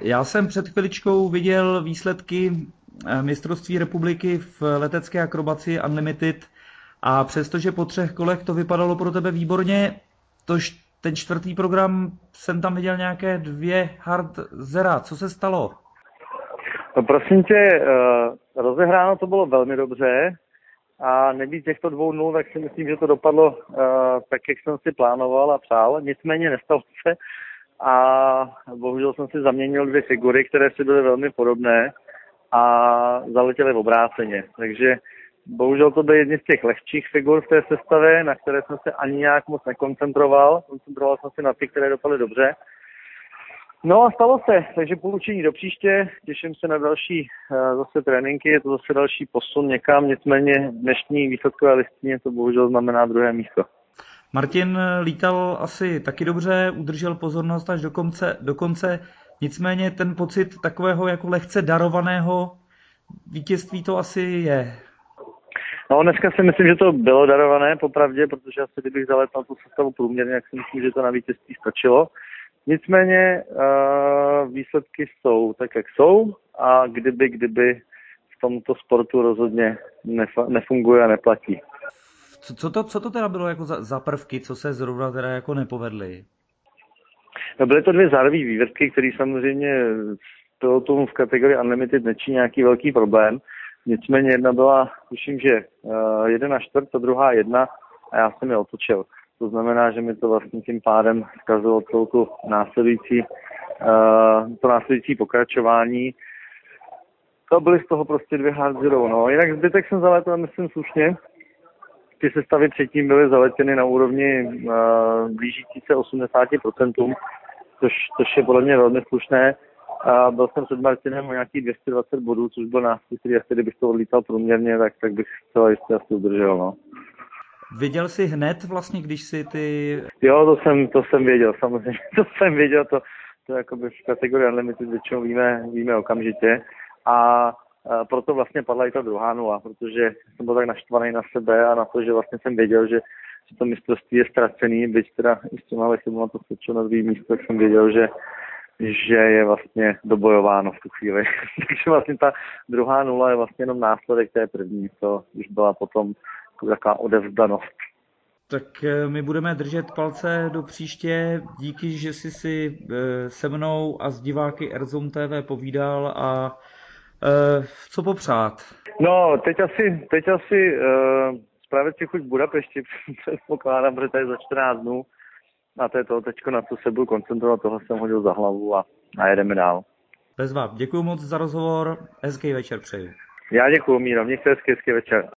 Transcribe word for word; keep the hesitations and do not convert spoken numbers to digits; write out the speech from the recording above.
Já jsem před chviličkou viděl výsledky mistrovství republiky v letecké akrobaci Unlimited a přestože po třech kolech to vypadalo pro tebe výborně, tož ten čtvrtý program jsem tam viděl nějaké dvě hard zera. Co se stalo? No prosím tě, rozehráno to bylo velmi dobře a nebýt těchto dvou nul, tak si myslím, že to dopadlo tak, jak jsem si plánoval a přál. Nicméně nestalo se a bohužel jsem si zaměnil dvě figury, které si byly velmi podobné a zaletěly v obráceně. Takže bohužel to byly jedny z těch lehčích figur v té sestavě, na které jsem se ani nějak moc nekoncentroval. Koncentroval jsem se na ty, které dopadly dobře. No a stalo se, takže poučení do příště, těším se na další uh, zase tréninky, je to zase další posun někam, nicméně dnešní výsledkové listině to bohužel znamená druhé místo. Martin lítal asi taky dobře, udržel pozornost až do konce, do konce, nicméně ten pocit takového jako lehce darovaného vítězství to asi je. No dneska si myslím, že to bylo darované popravdě, protože asi kdybych zaletal tu sestavu průměrně, jak si myslím, že to na vítězství stačilo. Nicméně uh, výsledky jsou tak, jak jsou a kdyby, kdyby v tomto sportu rozhodně nefa- nefunguje a neplatí. Co, co, to, co to teda bylo jako za, za prvky, co se zrovna teda jako nepovedly? No, byly to dvě zárové vývrtky, které samozřejmě pilotům v kategorii Unlimited nečiní nějaký velký problém. Nicméně jedna byla, tuším, že uh, jedna čtvrt, a druhá jedna a já jsem je otočil. To znamená, že mi to vlastně tím pádem zkazilo celou tu následující, uh, to následující pokračování. To byly z toho prostě dvě hard zero. No. Jinak zbytek jsem zaletěl, myslím, slušně. Ty sestavy předtím byly zaletěny na úrovni uh, blížící se osmdesát procent, což, což je podle mě velmi slušné. A byl jsem před Martinem o nějakých dvě stě dvacet bodů, což byl nástup, který asi kdybych to odlítal průměrně, tak, tak bych celé jistě asi udržel. No. Viděl jsi hned vlastně, když si ty... Jo, to jsem, to jsem věděl, samozřejmě, to jsem věděl, to, to jakoby v kategorii Unlimited většinou víme, víme okamžitě a, a proto vlastně padla i ta druhá nula, protože jsem byl tak naštvaný na sebe a na to, že vlastně jsem věděl, že, že to mistrovství je ztracený, byť teda i s těma chybama to stačilo na druhý místo, tak jsem věděl, že že je vlastně dobojováno v tu chvíli. Takže vlastně ta druhá nula je vlastně jenom následek té první, to už byla potom taková odevzdanost. Tak my budeme držet palce do příště. Díky, že jsi si se mnou a s diváky Airzone T V povídal a co popřát? No, teď asi, teď asi uh, zprávit si chuť v Budapešti, předpokládám, protože to je za čtrnáct dnů. A to je to teďko, na co se budu koncentrovat, toho jsem hodil za hlavu a, a jedeme dál. Bezva, děkuji moc za rozhovor, hezký večer přeju. Já děkuji, Míro, mějte hezký, hezký večer.